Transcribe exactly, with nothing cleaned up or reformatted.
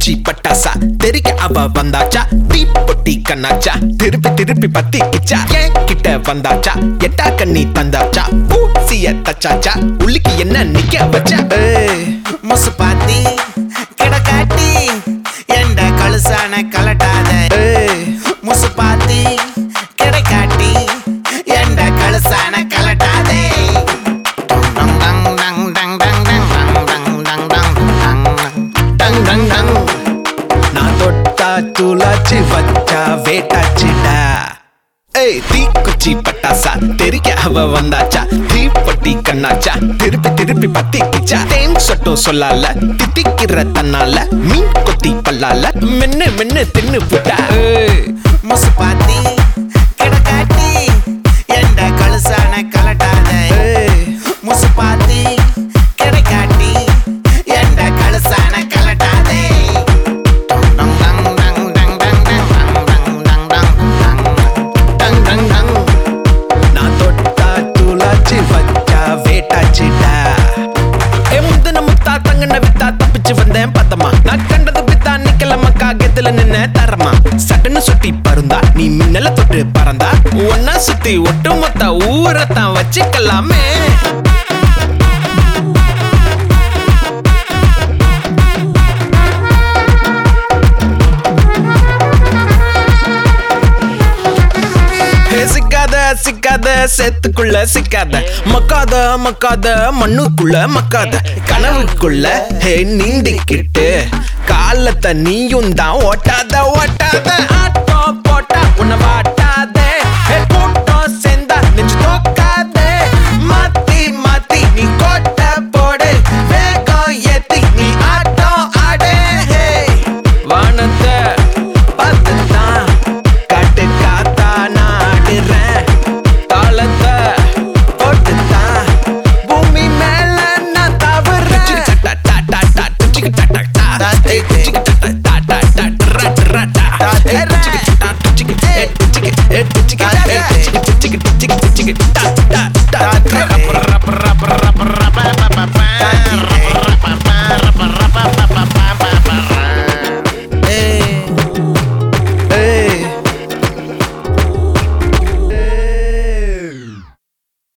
தீக்குச்சி பட்டாசா தெரிக்க அவ வந்தாச்சா தீப்பொட்டி கண்ணாச்சா திருப்பி திருப்பி பத்தி கிச்சா ஏன் கிட்ட வந்தாச்சா எட்டா கண்ணி தந்தாச்சா பூசிய தச்சாச்சா உள்ளுக்கு என்ன நிக்க வச்சா முசு பாத்தி கிடக்காட்டி எந்த கழுசான கலட்டாத முசு பாத்தி கிடக்காட்டி எந்த கழுசான கலட்டாதே நான் தொட்டா துளாச்சி வச்சா வேட்டாச்சிடா ஏய் தீக்குச்சி பட்டாசா தெரிக்க அவ வந்தாச்சா தீப்பொட்டி கண்ணாச்சா திருப்பி திருப்பி பத்தி கிச்சா தேன் சொட்டும் சொல்லால தித்திக்கிற தன்னால மீன் கொத்தி பல்லால மென்னு மென்னு தின்னு புட்டா முசு பாத்தி கிடக்காட்டி எந்த கழுசான கலட்டாத முசு பாத்தி கிடக்காட்டி எந்த கழுசான கலட்டாதே நான் தொட்டா துளாச்சி வச்சா வேட்டாச்சிடா எமுது முத்தா தங்கன வித்தா தப்பிச்சு வந்தேன் பத்தமா நான் கண்டது பித்தா நிக்கலமா காகத்துல நின்ன தரமா சட்டன்னு சுட்டி பருந்தா நீ மின்னல தொட்டு பறந்தா ஒன்னா சுத்தி ஒட்டு மொத்த ஊரத்தான் வச்சுக்கலாமே சிக்காத சிக்காத சேத்துக்குள்ள சிக்காத மக்காத மக்காத மண்ணுக்குள்ள மக்காத கனவுக்குள்ள ஹே நீண்டிக்கிட்டு காலத்தை நீயும் தான் ஓட்டாத ஓட்டாத ஆட்டோ போட்டா உன்னவா